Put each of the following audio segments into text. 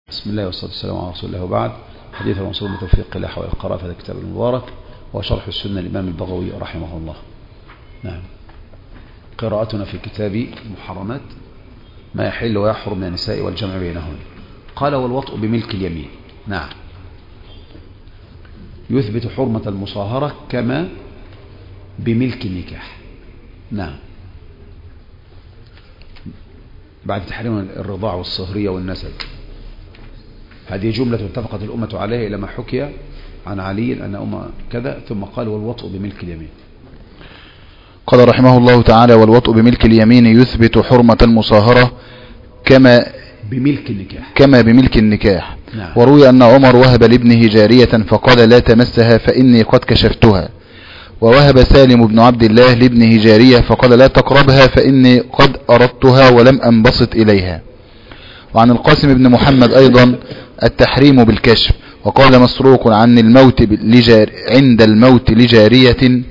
بسم الله والصلاة والسلام على رسول الله وبعد. حديث المنصور بتوفيق الله حول القراءة في هذا الكتاب المبارك وشرح السنة الإمام البغوي رحمه الله. نعم، قراءتنا في كتاب المحرمات ما يحل ويحرم من النساء والجمع بينهن. قال والوطء بملك اليمين. نعم، يثبت حرمة المصاهرة كما بملك النكاح. نعم، بعد تحريم الرضاع والصهرية والنسب. هذه جملة اتفقت الأمة عليها إلى ما حكي عن علي أن أمة كذا، ثم قال والوطء بملك اليمين. قال رحمه الله تعالى والوطء بملك اليمين يثبت حرمة المصاهرة كما بملك النكاح. نعم. وروي أن عمر وهب لابنه جارية فقال لا تمسها فإني قد كشفتها، ووهب سالم بن عبد الله لابنه جارية فقال لا تقربها فإني قد أردتها ولم أنبسط إليها. وعن القاسم بن محمد أيضا التحريم بالكشف. وقال مسروق عن الموت عند الموت لجارية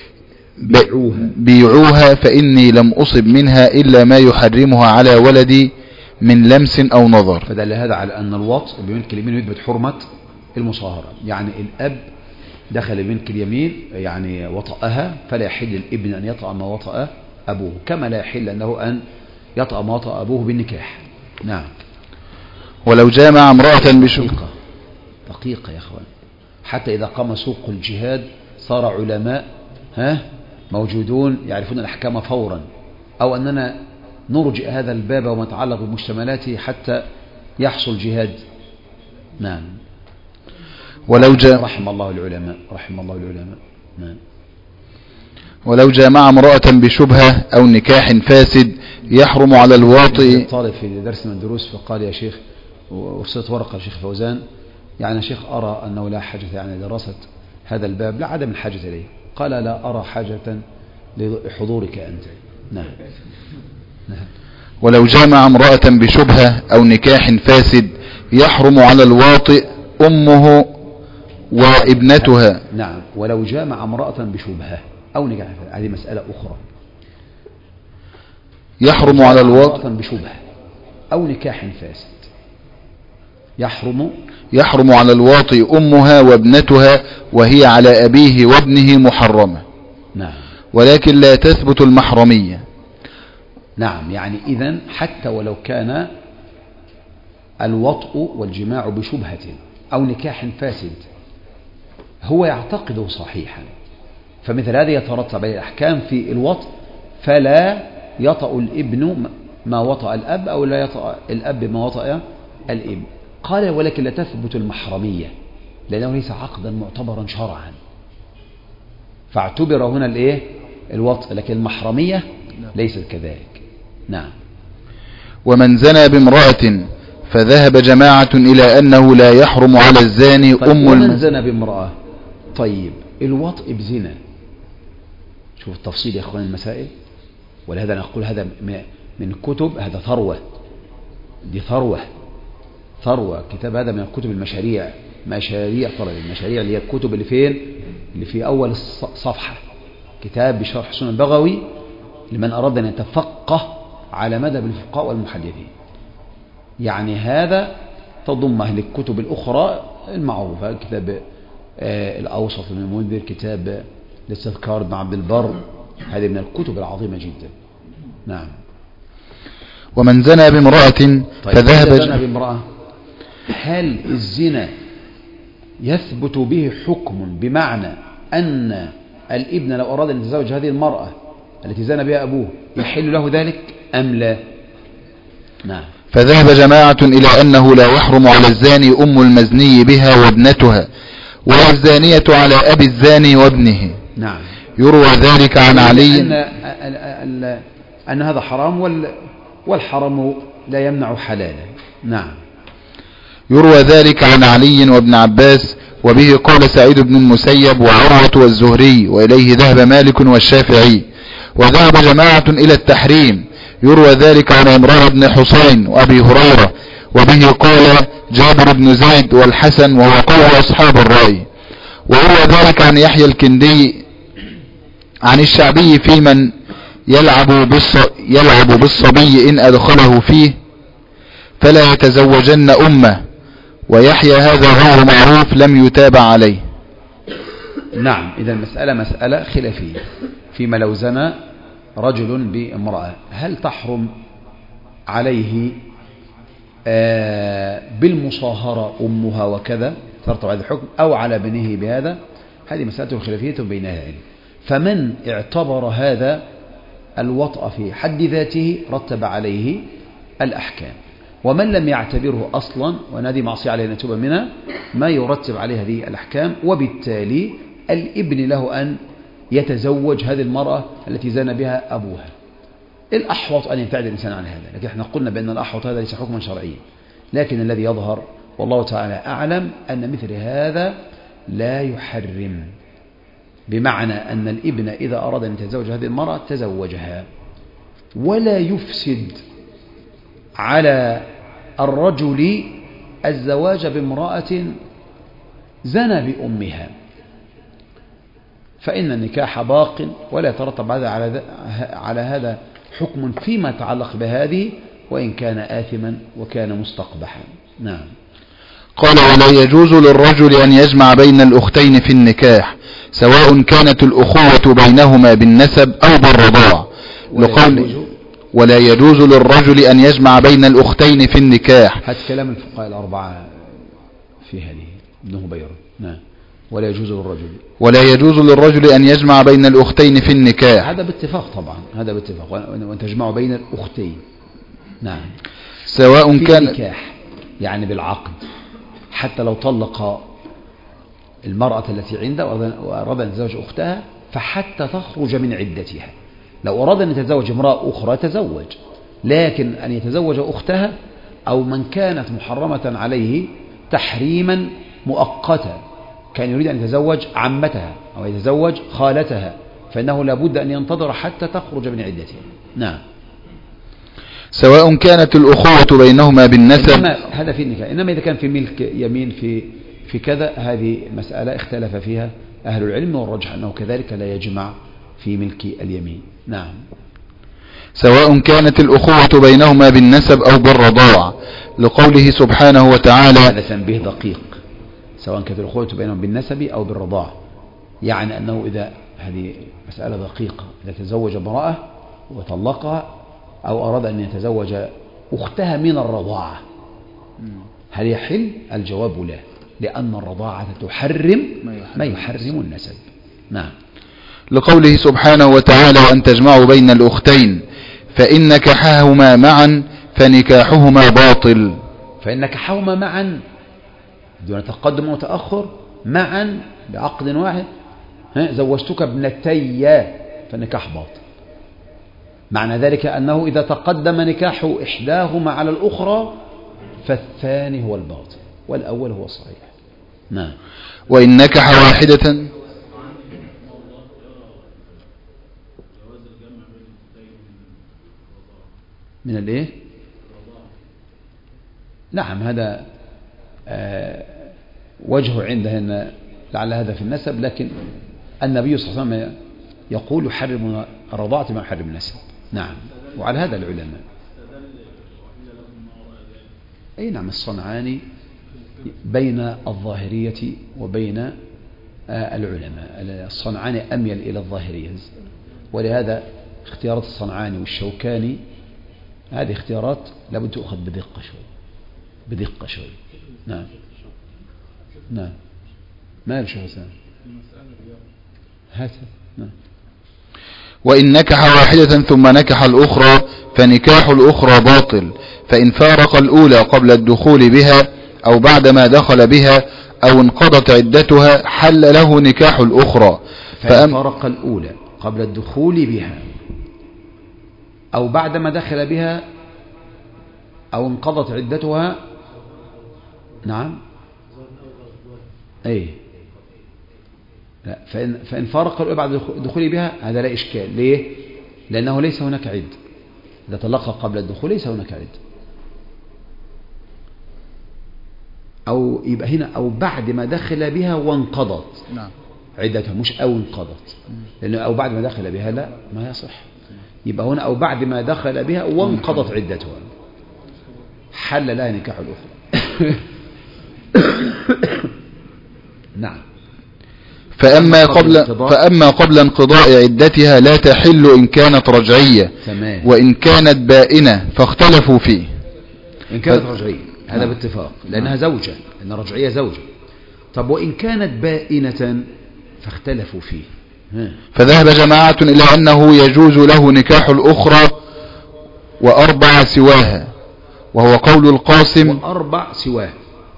بيعوها فإني لم أصب منها إلا ما يحرمها على ولدي من لمس أو نظر. فدل هذا على أن الوطء بملك اليمين يثبت حرمة المصاهرة، يعني الأب دخل بملك اليمين يعني وطأها، فلا يحل الابن أن يطأ ما وطأ أبوه، كما لا يحل أنه أن يطأ ما وطأ أبوه بالنكاح. نعم. ولو جامع امرأة دقيقة يا أخوان، حتى إذا قام سوق الجهاد صار علماء موجودون يعرفون الأحكام فورا، أو أننا نرجئ هذا الباب وما يتعلق بمشتملاته حتى يحصل جهاد. نعم. رحم الله العلماء. نعم. ولو جامع امرأة بشبهة أو نكاح فاسد يحرم على الواطئ. طالب في درس من الدروس فقال يا شيخ، وارسلت ورقة يا شيخ فوزان، يعني يا شيخ أرى أنه لا حاجة يعني دراسة هذا الباب، لا عدم الحاجة إليه. قال لا أرى حاجة لحضورك أنت. نعم. ولو جامع امرأة بشبهة أو نكاح فاسد يحرم على الواطئ أمه وابنتها. نعم، ولو جامع امرأة بشبهة أو نكاح، هذه مسألة أخرى. يحرم على الواطئ بشبهة أو نكاح فاسد يحرم على الواطئ أمها وابنتها وهي على أبيه وابنه محرمة. نعم. ولكن لا تثبت المحرمية. نعم، يعني إذن حتى ولو كان الوطء والجماع بشبهة أو نكاح فاسد هو يعتقده صحيحا، فمثل هذا يترتب عليه الأحكام في الوطء، فلا يطأ الابن ما وطأ الأب، أو لا يطأ الأب ما وطأ الابن. قال ولكن لا تثبت المحرمية لأنه ليس عقدا معتبرا شرعا، فاعتبر هنا الوطء، لكن المحرمية ليست كذلك. نعم. ومن زنى بامرأة فذهب جماعة إلى أنه لا يحرم على الزاني ومن زنى بامرأة. طيب الوطء بزنا، شوف التفصيل يا أخوان المسائل، ولهذا نقول هذا من كتب، هذا ثروة، دي ثروة كتاب، هذا من كتب المشاريع، مشاريع طلب المشاريع، اللي هي الكتب اللي في أول صفحة، كتاب بشرح السنة البغوي لمن أراد أن يتفقه على مذهب الفقهاء والمحدثين. يعني هذا تضمه للكتب الأخرى المعروفة، كتاب الأوسط من المنذر، كتاب الاستذكار بن عبد البر، هذه من الكتب العظيمة جدا. نعم. ومن زنى بامرأة فذهب بامرأة، هل الزنا يثبت به حكم بمعنى أن الابن لو أراد أن يتزوج هذه المرأة التي زنى بها أبوه يحل له ذلك أم لا؟ نعم. فذهب جماعة إلى أنه لا يحرم على الزاني أم المزني بها وابنتها، والزانية على أبي الزاني وابنه. نعم. يروى ذلك عن علي أن هذا حرام، والحرام لا يمنع حلالا. نعم. يروى ذلك عن علي وابن عباس، وبه قال سعيد بن المسيب وعروة والزهري، وإليه ذهب مالك والشافعي. وذهب جماعة إلى التحريم، يروى ذلك عن عمران بن حسين وأبي هريرة، وبه قال جابر بن زيد والحسن، وهو قول أصحاب الرأي. ويروى ذلك عن يحيى الكندي عن الشعبي في من يلعب بالصبي إن أدخله فيه فلا يتزوجن أمه، ويحيى هذا غير معروف لم يتابع عليه. نعم، إذا المسألة مسألة خلافية فيما لو زنى رجل بامرأة هل تحرم عليه بالمصاهرة أمها وكذا ترتب هذا الحكم أو على بنيه بهذا؟ هذه مسألة خلافية بين أهل العلم. فمن اعتبر هذا الوطأ في حد ذاته رتب عليه الأحكام، ومن لم يعتبره أصلا ونادي معصية عليه نتوب منها ما يرتب عليه هذه الأحكام، وبالتالي الابن له أن يتزوج هذه المرأة التي زنى بها أبوها. الأحوط أن يبتعد الإنسان عن هذا، لكن احنا قلنا بأن الأحوط هذا ليس حكما شرعيا، لكن الذي يظهر والله تعالى أعلم أن مثل هذا لا يحرم، بمعنى أن الابن إذا أراد أن يتزوج هذه المرأة تزوجها، ولا يفسد على الرجل الزواج بامرأة زنى بأمها، فإن النكاح باق ولا يترتب على هذا حكم فيما يتعلق بهذه، وإن كان آثما وكان مستقبحا. نعم. قال: ولا يجوز للرجل أن يجمع بين الأختين في النكاح سواء كانت الأخوة بينهما بالنسب أو بالرضاع، ولا يجوز للرجل أن يجمع بين الأختين في النكاح. هذا كلام الفقهاء الأربعة في هذه ابن هبيرة. نعم. ولا يجوز للرجل أن يجمع بين الأختين في النكاح، هذا باتفاق طبعا، هذا باتفاق، وأن تجمعوا بين الأختين. نعم. سواء كان النكاح يعني بالعقد، حتى لو طلق المرأة التي عنده وأراد أن يتزوج أختها فحتى تخرج من عدتها. لو أراد أن يتزوج امرأة أخرى تزوج، لكن أن يتزوج أختها أو من كانت محرمة عليه تحريما مؤقتا، كان يريد أن يتزوج عمتها أو يتزوج خالتها، فإنه لابد أن ينتظر حتى تخرج من عدتها. نعم. سواء كانت الأخوة بينهما بالنسب، هذا في النكاح. إنما إذا كان في ملك يمين في كذا، هذه مسألة اختلف فيها أهل العلم، والرجح أنه كذلك لا يجمع في ملك اليمين. نعم. سواء كانت الأخوة بينهما بالنسب أو بالرضاع، لقوله سبحانه وتعالى. هذا تنبيه دقيق، سواء كانت الأخوة بينهم بالنسب أو بالرضاع، يعني أنه إذا هذه مسألة دقيقة، إذا تزوج امرأة وطلقها أو أراد أن يتزوج أختها من الرضاعة هل يحل؟ الجواب لا، لأن الرضاعة تحرم ما يحرم النسب. نعم. لقوله سبحانه وتعالى: وأن تجمعوا بين الأختين فإن نكحهما معا فنكاحهما باطل. فإن نكحهما معا دون تقدم وتأخر، معا بعقد واحد، زوجتك ابنتي، فالنكاح باطل. معنى ذلك أنه إذا تقدم نكاح إحداهما على الأخرى فالثاني هو الباطل والأول هو الصحيح. نعم. وإن نكح واحدة من الإيه؟ نعم، هذا وجهه عندهن لعل هذا في النسب، لكن النبي صلى الله عليه وسلم يقول يحرم الرضاعة ما يحرم النسب. نعم. وعلى هذا العلماء. أي نعم. الصنعاني بين الظاهرية وبين العلماء. الصنعاني أميل إلى الظاهرية، ولهذا اختيارات الصنعاني والشوكاني هذه اختيارات لابد تأخذ بدقة شوي. نعم. نعم. ما يرشح حسان هات. نعم. وإن نكح واحدة ثم نكح الأخرى فنكاح الأخرى باطل، فإن فارق الأولى قبل الدخول بها أو بعدما دخل بها أو انقضت عدتها حل له نكاح الأخرى. فإن فارق الأولى قبل الدخول بها أو بعدما دخل بها أو انقضت عدتها. نعم. أي لا، فإن فارق الأولى بعد الدخول بها هذا لا إشكال. ليه؟ لأنه ليس هناك عد. إذا طلقها قبل الدخول ليس هناك عد. أو يبقى هنا أو بعد ما دخل بها وانقضت عدتها، مش أو انقضت، لأنه أو بعد ما دخل بها لا ما يصح. يبقى هنا أو بعد ما دخل بها وانقضت عدتها حل لها نكاح الأخرى. نعم. فأما قبل انقضاء عدتها لا تحل إن كانت رجعية، تمام. وإن كانت بائنة فاختلفوا فيه. إن كانت رجعية هذا باتفاق لأنها زوجة، إن رجعية زوجة. طب وإن كانت بائنة فاختلفوا فيه. فذهب جماعة إلى أنه يجوز له نكاح الأخرى وأربع سواها، وهو قول القاسم وأربع سواها،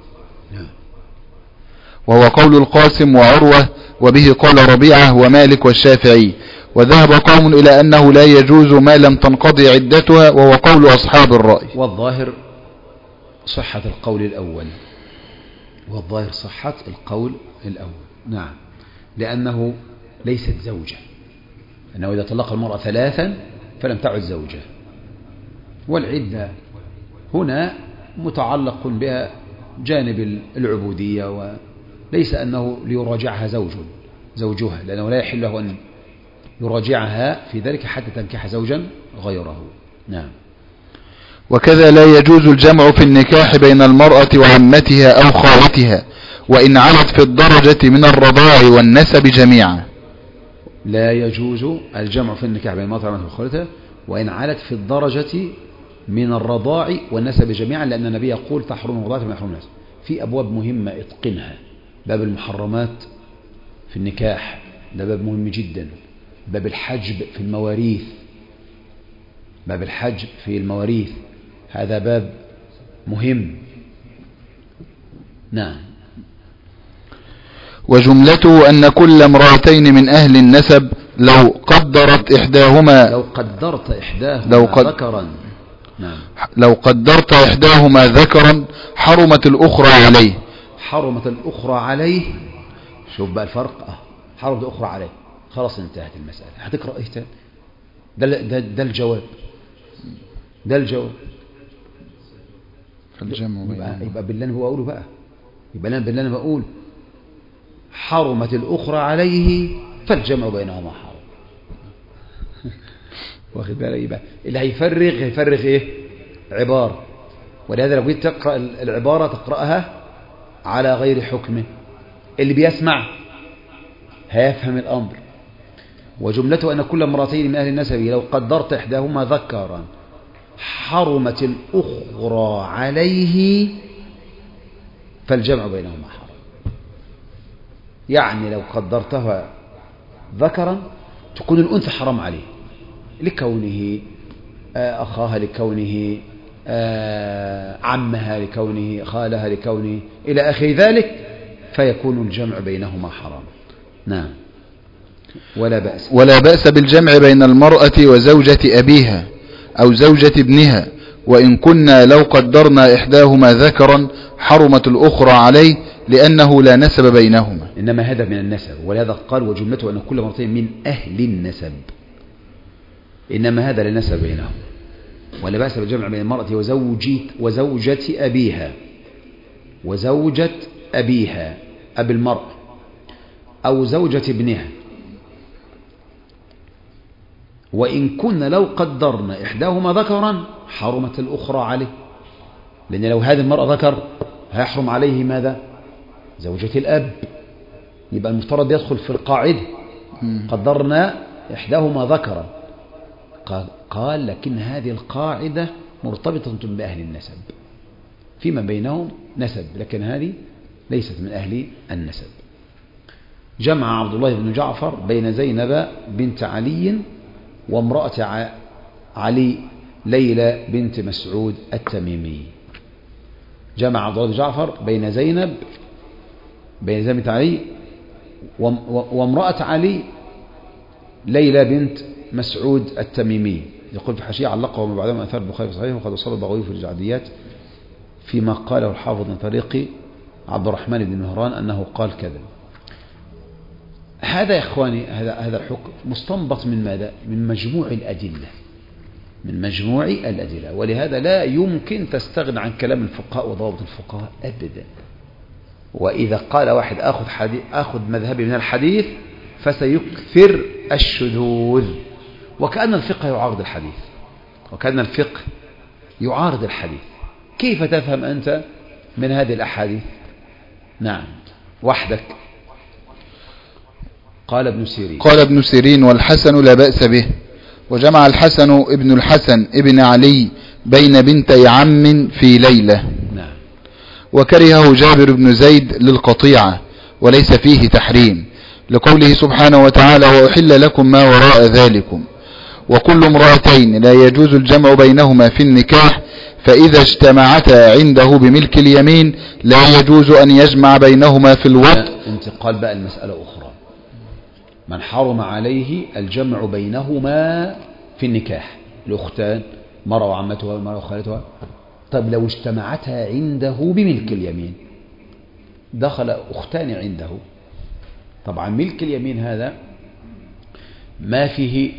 وهو قول القاسم وعروة، وبه قال ربيعة ومالك والشافعي. وذهب قوم إلى أنه لا يجوز ما لم تنقضي عدتها، وهو قول أصحاب الرأي. والظاهر صحة القول الأول، والظاهر صحة القول الأول. نعم، لأنه ليست زوجة، أنه إذا طلق المرأة ثلاثا فلم تعد زوجة، والعدة هنا متعلق بها جانب العبودية، وليس أنه ليراجعها زوجها، لأنه لا يحل له أن يراجعها في ذلك حتى تنكح زوجا غيره. نعم. وكذا لا يجوز الجمع في النكاح بين المرأة وعمتها أو خالتها، وإن علت في الدرجة من الرضاع والنسب جميعا. لا يجوز الجمع في النكاح بين المرأة وعمتها وخالتها وإن علت في الدرجة من الرضاع والنسب جميعا، لأن النبي يقول تحرم الرضاعة وما يحرم النسب. في أبواب مهمة اتقنها، باب المحرمات في النكاح ده باب مهم جدا، باب الحجب في المواريث، باب الحجب في المواريث هذا باب مهم. نعم. وجملته أن كل امرأتين من أهل النسب لو قدرت إحداهما ذكرا، نعم، لو قدرت إحداهما ذكرا حرمت الأخرى عليه. حرمت الأخرى عليه. شوف بقى الفرق. حرمت الأخرى عليه، خلاص انتهت المسألة. هتقرأ إيه تاني؟ ده الجواب، ده الجواب. يبقى بالله أنا بقوله بقى، يبقى بالله أنا بقول حرمت الأخرى عليه فالجمع بينهما حرام. واخد بالك؟ يبقى اللي هيفرغ ايه؟ عبارة. ولهذا لو جيت تقرأ العبارة تقرأها على غير حكمه، اللي بيسمع هيفهم الأمر. وجملته أن كل امرأتين من أهل النسب لو قدرت إحداهما ذكرا حرمت الأخرى عليه فالجمع بينهما حرام. يعني لو قدرتها ذكرا تكون الأنثى حرام عليه لكونه أخاها، لكونه عمها، لكونه خالها، لكونه إلى آخر ذلك، فيكون الجمع بينهما حرام. نعم. ولا بأس بالجمع بين المرأة وزوجة أبيها أو زوجة ابنها، وإن كنا لو قدرنا إحداهما ذكرا حرمت الأخرى عليه، لأنه لا نسب بينهما. إنما هذا من النسب، ولهذا قال وجملته أن كل مرتين من أهل النسب، إنما هذا لا نسب بينهم. ولا بأس بالجمع بين المرأة وزوجة أبيها، وزوجة أبيها أبي المرأة، أو زوجة ابنها، وإن كنا لو قدرنا إحداهما ذكرا حرمت الأخرى عليه، لأن لو هذه المرأة ذكر هيحرم عليه ماذا؟ زوجة الأب. يبقى المفترض يدخل في القاعدة قدرنا إحداهما ذكرا. قال لكن هذه القاعدة مرتبطة بأهل النسب، فيما بينهم نسب، لكن هذه ليست من أهل النسب. جمع عبد الله بن جعفر بين زينب بنت علي وامرأة علي ليلى بنت مسعود التميمي. جمع عبد الله بن جعفر بين زينب بنت علي وامرأة علي ليلى بنت مسعود التميمي. يقول في حاشية علقه وما بعدما أثار البخاري صحيح، وقد وصل البغوي في الجعديات فيما قاله الحافظ من طريق عبد الرحمن بن مهران أنه قال كذا. هذا يا إخواني هذا الحكم مستنبط من ماذا؟ من مجموع الأدلة، من مجموع الأدلة. ولهذا لا يمكن تستغنى عن كلام الفقهاء وضوابط الفقهاء أبدا. وإذا قال واحد أخذ مذهبي من الحديث فسيكثر الشذوذ، وكأن الفقه يعارض الحديث، وكأن الفقه يعارض الحديث. كيف تفهم أنت من هذه الأحاديث؟ نعم، وحدك قال ابن سيرين والحسن لا بأس به. وجمع الحسن ابن الحسن ابن علي بين بنتي عم في ليلة. نعم. وكرهه جابر بن زيد للقطيعة وليس فيه تحريم، لقوله سبحانه وتعالى وأحل لكم ما وراء ذلكم. وكل امرأتين لا يجوز الجمع بينهما في النكاح، فإذا اجتمعتا عنده بملك اليمين لا يجوز أن يجمع بينهما في الوطء. انتقال بقى المسألة أخرى. من حرم عليه الجمع بينهما في النكاح، الأختان، مرة وعمتها ومرة وخالتها. طب لو اجتمعتا عنده بملك اليمين، دخل أختان عنده. طبعا ملك اليمين هذا ما فيه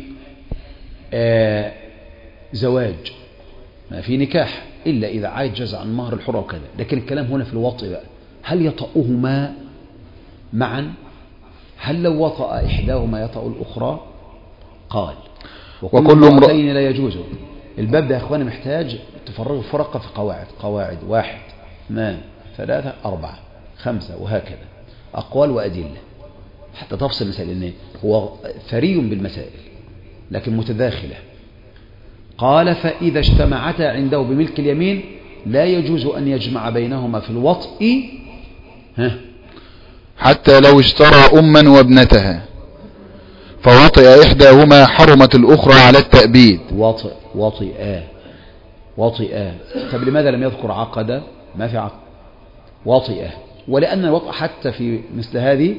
زواج، ما فيه نكاح، إلا إذا عجز عن مهر الحرة وكذا. لكن الكلام هنا في الوطء بقى، هل يطأهما معا؟ هل لو وطأ إحداهما يطأ الأخرى؟ قال وكل امرأتين لا يجوز. الباب ده يا أخواني محتاج تفرغوا فرقة في قواعد 1 2 3 4 5 وهكذا، أقوال وأدلة حتى تفصل المسائل، لأنه هو ثري بالمسائل لكن متداخلة. قال فإذا اجتمعتا عنده بملك اليمين لا يجوز أن يجمع بينهما في الوطء حتى لو اشترى أما وابنتها فوطئ إحداهما حرمت الأخرى على التأبيد. وطئ. طب لماذا لم يذكر عقد؟ ما في عقد. وطئ. ولأن الوطء حتى في مثل هذه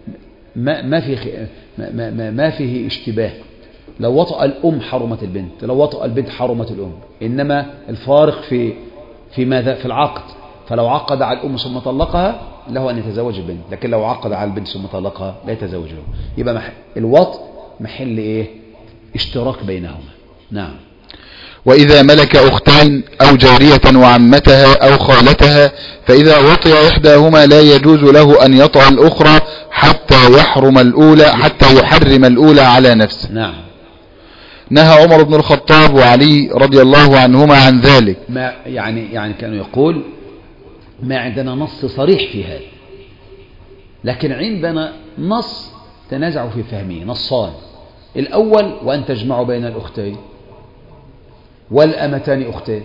ما فيه اشتباه. لو وطأ الأم حرمت البنت، لو وطأ البنت حرمت الأم، إنما الفارق في ماذا؟ في العقد. فلو عقد على الأم ثم طلقها له أن يتزوج البنت، لكن لو عقد على البنت ثم طلقها لا يتزوج له. يبقى الوطء محل إيه؟ اشتراك بينهما. نعم. وإذا ملك أختين أو جارية وعمتها أو خالتها فإذا وطئ إحداهما لا يجوز له أن يطأ الأخرى حتى يحرم الأولى على نفسه. نعم. نهى عمر بن الخطاب وعلي رضي الله عنهما عن ذلك. ما يعني كانوا يقول ما عندنا نص صريح في هذا، لكن عندنا نص تنازعوا في فهمه، نصان. الأول وأن تجمعوا بين الأختين والأمتان أختين.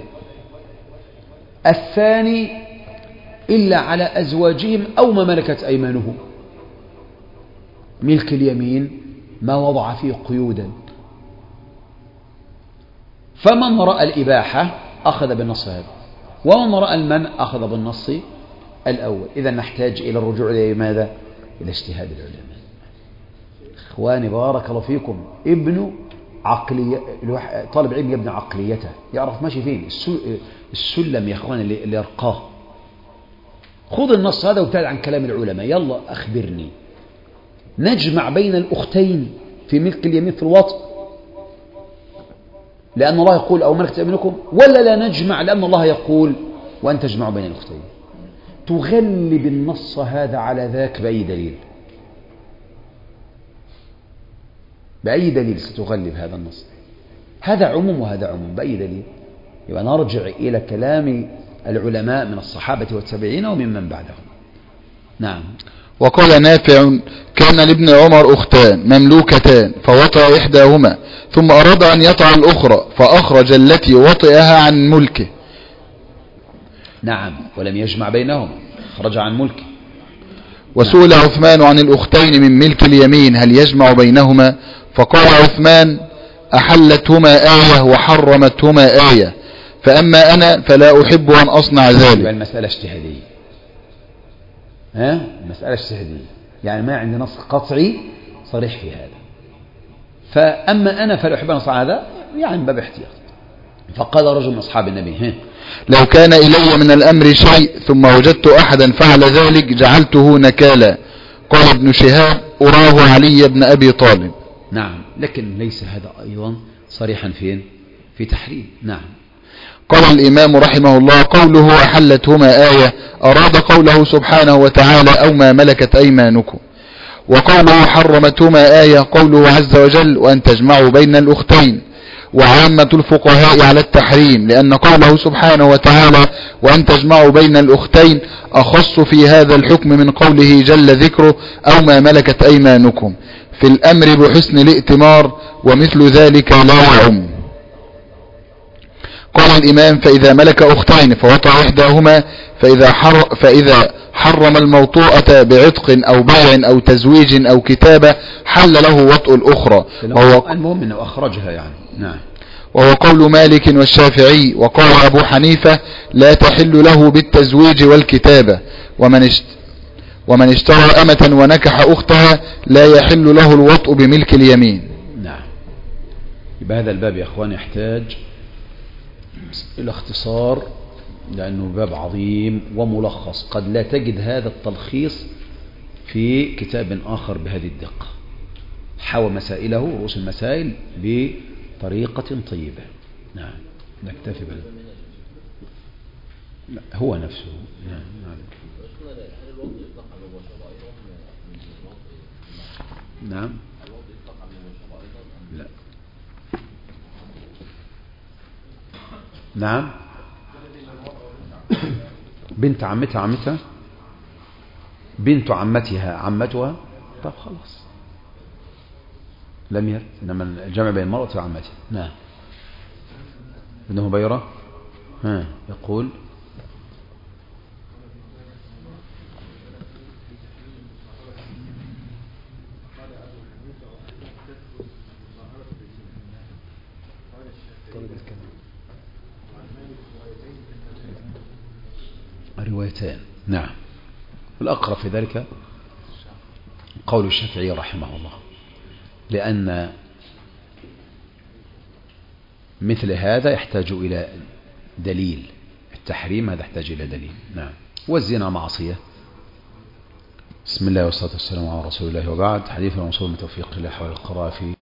الثاني إلا على أزواجهم أو ما ملكت أيمانهم. ملك اليمين ما وضع فيه قيودا، فمن رأى الإباحة أخذ بالنص هذا، ومن رأى المنع أخذ بالنص الأول. إذا نحتاج إلى الرجوع إلى ماذا؟ إلى اجتهاد العلماء. إخواني بارك الله فيكم، ابن عقلية، طالب علم يبني عقليته، يعرف ماشي فين السلم يا إخواني اللي يرقاه. خذ النص هذا وابتعد عن كلام العلماء. يلا أخبرني، نجمع بين الأختين في ملك اليمين في الوطء لأن الله يقول أو ملكت أيمانكم، ولا لا نجمع لأن الله يقول وأن تجمعوا بين الأختين؟ تغلب النص هذا على ذاك بأي دليل؟ بأي دليل ستغلب هذا النص؟ هذا عموم وهذا عموم، بأي دليل؟ يبقى نرجع إلى كلام العلماء من الصحابة والتابعين وممن بعدهم. نعم. وقال نافع كان لابن عمر أختان مملوكتان فوطأ إحداهما ثم أراد أن يطأ الأخرى فأخرج التي وطئها عن ملكه. نعم، ولم يجمع بينهم، خرج عن ملكه. وسئل عثمان عن الأختين من ملك اليمين هل يجمع بينهما؟ فقال عثمان أحلتهما آية وحرمتهما آية، فأما أنا فلا أحب أن أصنع ذلك. المسألة اجتهادية، المسألة اجتهادية، يعني ما عندي نص قطعي صريح في هذا. فأما أنا فلا أحب أن أصنع هذا، يعني باب احتياط. فقال رجل من أصحاب النبي لو كان إلي من الأمر شيء ثم وجدت أحدا فعل ذلك جعلته نكالا. قال ابن شهاب أراه علي بن أبي طالب. نعم، لكن ليس هذا أيضا صريحا في تحريم. نعم. قال الإمام رحمه الله قوله أحلتهما آية أراد قوله سبحانه وتعالى أو ما ملكت أيمانكم، وقوله حرمتهما آية قوله عز وجل وأن تجمعوا بين الأختين. وعامة الفقهاء على التحريم، لأن قوله سبحانه وتعالى وأن تجمعوا بين الأختين أخص في هذا الحكم من قوله جل ذكره أو ما ملكت أيمانكم في الأمر بحسن الائتمار، ومثل ذلك لا يعم. قال الإمام فإذا ملك أختين فوطأ إحداهما فإذا حرم الموطوءة بعتق أو بيع أو تزويج أو كتابة حل له وطء الأخرى، المهم أنه أخرجها يعني. نعم. وهو قول مالك والشافعي. وقال أبو حنيفة لا تحل له بالتزويج والكتابة، ومن اشترى أمة ونكح أختها لا يحل له الوطء بملك اليمين. نعم. يبقى هذا الباب يا أخوان يحتاج إلى اختصار، لأنه باب عظيم وملخص، قد لا تجد هذا التلخيص في كتاب آخر بهذه الدقة. حوى مسائله رؤوس المسائل بطريقة طيبة. نعم. نكتفي بال هو نفسه. نعم. نعم. لا. نعم. بنت عمتها بنت عمتها طب خلاص لم يرد، انما الجمع بين المرأة وعمتها. نعم. ابن هبيرة يقول روايتان. نعم. والأقرب في ذلك قول الشافعي رحمه الله، لأن مثل هذا يحتاج إلى دليل، التحريم هذا يحتاج إلى دليل. نعم. والزنا معصية. بسم الله والصلاة والسلام على رسول الله، وبعد. حديث الموصول من توفيق الله حول القراءة في